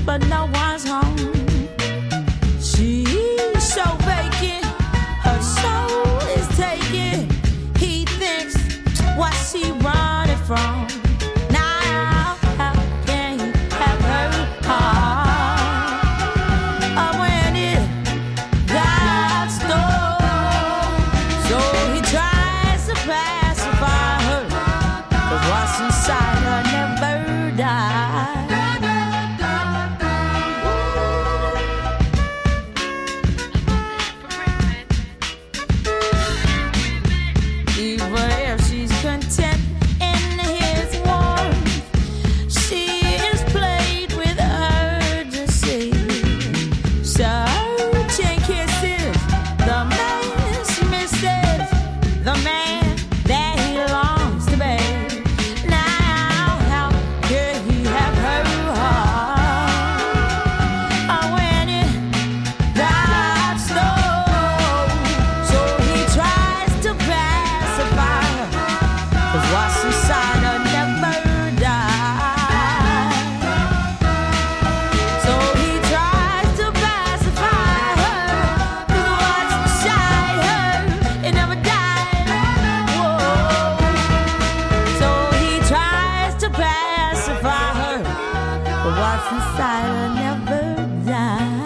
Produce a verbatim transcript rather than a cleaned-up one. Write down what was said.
but no one's home. She's so vacant, her soul is taken. He thinks, what's she running from? Now, how can he have her heart? Oh, when it got stole, so he tries to pacify her, 'cause what's inside her never dies. Even if she's content in his warmth, she is played with urgency. Searching kisses, the man misses the man that he longs to be. Now, how could he have her heart? Oh, when it got stole, so he tries to pacify her, 'cause what's inside her never dies. So he tries to pacify her, 'cause what's inside her, it never dies. Whoa. So he tries to pacify her, but what's inside her never dies.